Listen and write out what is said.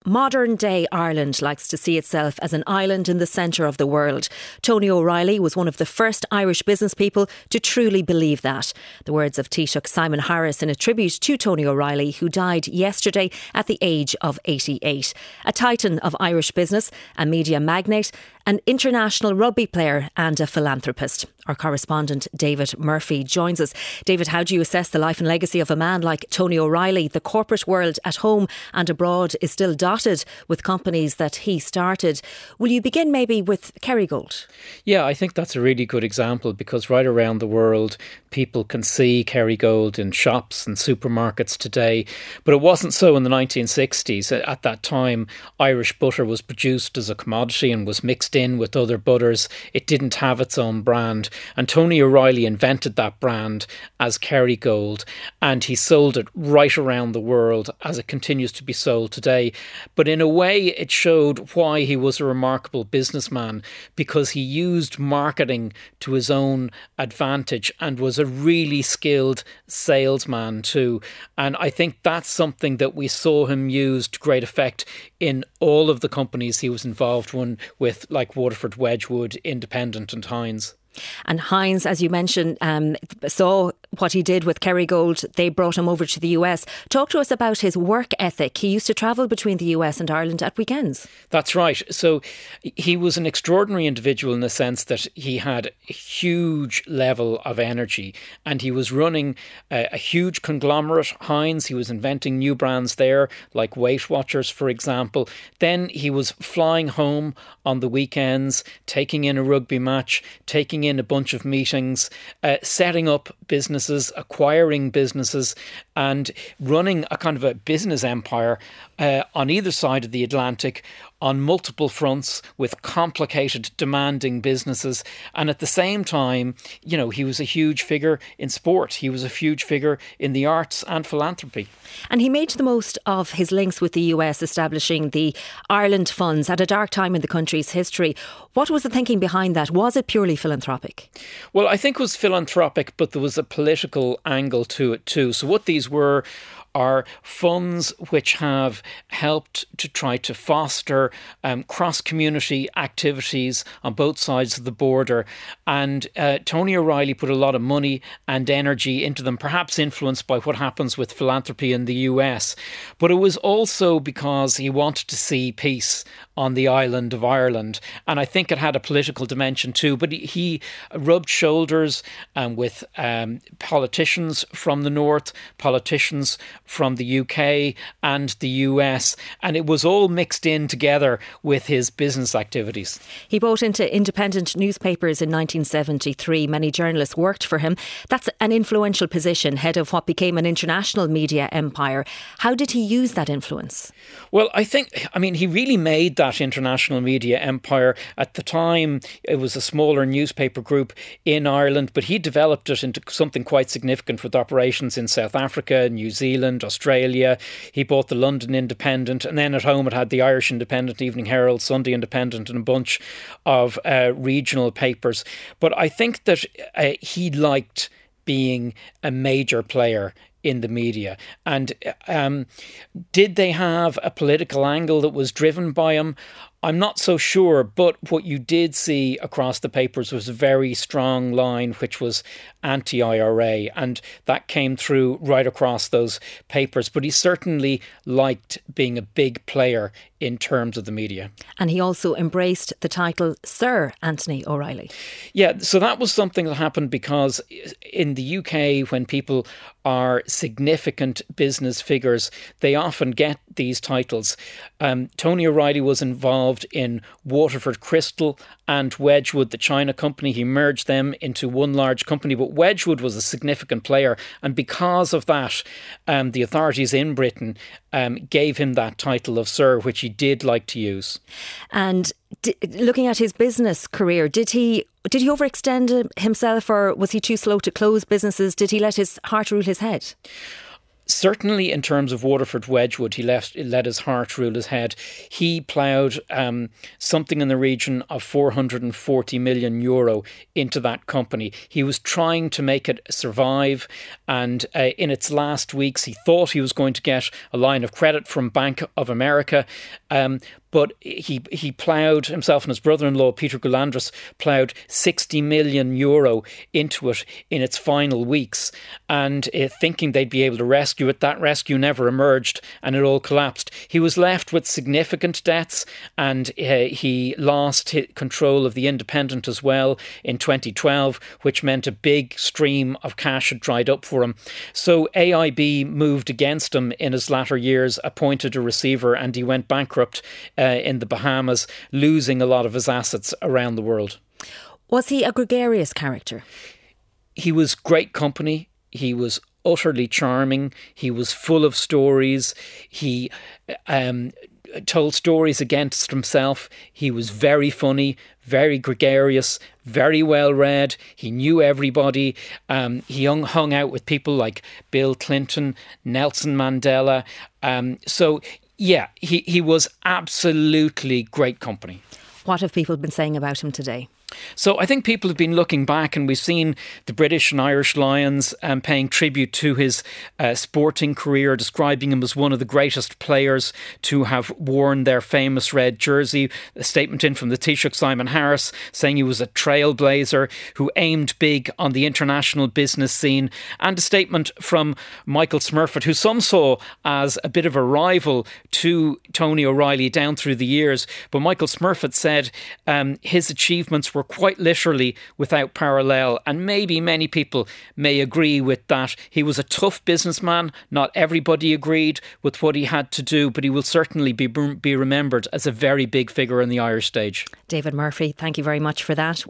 Modern day Ireland likes to see itself as an island in the centre of the world. Tony O'Reilly was one of the first Irish business people to truly believe that. The words of Taoiseach Simon Harris in a tribute to Tony O'Reilly, who died yesterday at the age of 88. A titan of Irish business, a media magnate, an international rugby player and a philanthropist. Our correspondent David Murphy joins us. David, how do you assess the life and legacy of a man like Tony O'Reilly? The corporate world at home and abroad is still dotted with companies that he started. Will you begin maybe with Kerrygold? Yeah, I think that's a really good example because right around the world people can see Kerrygold in shops and supermarkets today. But it wasn't so in the 1960s. At that time, Irish butter was produced as a commodity and was mixed in with other butters. It didn't have its own brand. And Tony O'Reilly invented that brand as Kerrygold, and he sold it right around the world as it continues to be sold today. But in a way, it showed why he was a remarkable businessman, because he used marketing to his own advantage and was a really skilled salesman too. And I think that's something that we saw him use to great effect in all of the companies he was involved with, like Waterford, Wedgwood, Independent and Heinz. And Heinz, as you mentioned, saw what he did with Kerrygold. They brought him over to the US. Talk to us about his work ethic. He used to travel between the US and Ireland at weekends. That's right. So he was an extraordinary individual in the sense that he had a huge level of energy and he was running a huge conglomerate, Heinz. He was inventing new brands there, like Weight Watchers, for example. Then he was flying home on the weekends, taking in a rugby match, taking in a bunch of meetings, setting up businesses, acquiring businesses and running a kind of a business empire on either side of the Atlantic on multiple fronts with complicated, demanding businesses. And at the same time, you know, he was a huge figure in sport. He was a huge figure in the arts and philanthropy. And he made the most of his links with the US, establishing the Ireland Funds at a dark time in the country's history. What was the thinking behind that? Was it purely philanthropic? Well, I think it was philanthropic, but there was a political angle to it too. So what these were are funds which have helped to try to foster cross-community activities on both sides of the border. And Tony O'Reilly put a lot of money and energy into them, perhaps influenced by what happens with philanthropy in the US. But it was also because he wanted to see peace on the island of Ireland. And I think it had a political dimension too. But he rubbed shoulders with politicians from the north, politicians from the UK and the US, and it was all mixed in together with his business activities. He bought into independent newspapers in 1973. Many journalists worked for him. That's an influential position, head of what became an international media empire. How did he use that influence? Well, I mean, he really made that international media empire. At the time, it was a smaller newspaper group in Ireland, but he developed it into something quite significant with operations in South Africa, New Zealand, Australia. He bought the London Independent, and then at home it had the Irish Independent, Evening Herald, Sunday Independent and a bunch of regional papers. But I think that he liked being a major player in the media. And did they have a political angle that was driven by him? I'm not so sure, but what you did see across the papers was a very strong line which was anti-IRA, and that came through right across those papers. But he certainly liked being a big player in terms of the media. And he also embraced the title Sir Anthony O'Reilly. Yeah, so that was something that happened because in the UK, when people are significant business figures, they often get these titles. Tony O'Reilly was involved in Waterford Crystal and Wedgwood, the China company. He merged them into one large company, but Wedgwood was a significant player. And because of that, the authorities in Britain gave him that title of Sir, which he did like to use. And looking at his business career, did he overextend himself, or was he too slow to close businesses? Did he let his heart rule his head? certainly in terms of Waterford Wedgwood, he let his heart rule his head. He ploughed something in the region of €440 million into that company. He was trying to make it survive, and in its last weeks he thought he was going to get a line of credit from Bank of America, but he ploughed, himself and his brother-in-law Peter Goulandris ploughed €60 million into it in its final weeks, and thinking they'd be able to rescue it. That rescue never emerged, and it all collapsed. He was left with significant debts, and he lost control of the Independent as well in 2012, which meant a big stream of cash had dried up for him. So AIB moved against him in his latter years, appointed a receiver, and he went bankrupt in the Bahamas, losing a lot of his assets around the world. Was he a gregarious character? He was great company. He was utterly charming. He was full of stories. He told stories against himself. He was very funny, very gregarious, very well read. He knew everybody. He hung out with people like Bill Clinton, Nelson Mandela. He was absolutely great company. What have people been saying about him today? So I think people have been looking back, and we've seen the British and Irish Lions paying tribute to his sporting career, describing him as one of the greatest players to have worn their famous red jersey. A statement in from the Taoiseach Simon Harris saying he was a trailblazer who aimed big on the international business scene, and a statement from Michael Smurfett, who some saw as a bit of a rival to Tony O'Reilly down through the years. But Michael Smurfett said his achievements were quite literally without parallel, and maybe many people may agree with that. He was a tough businessman. Not everybody agreed with what he had to do, but he will certainly be remembered as a very big figure on the Irish stage. David Murphy, thank you very much for that.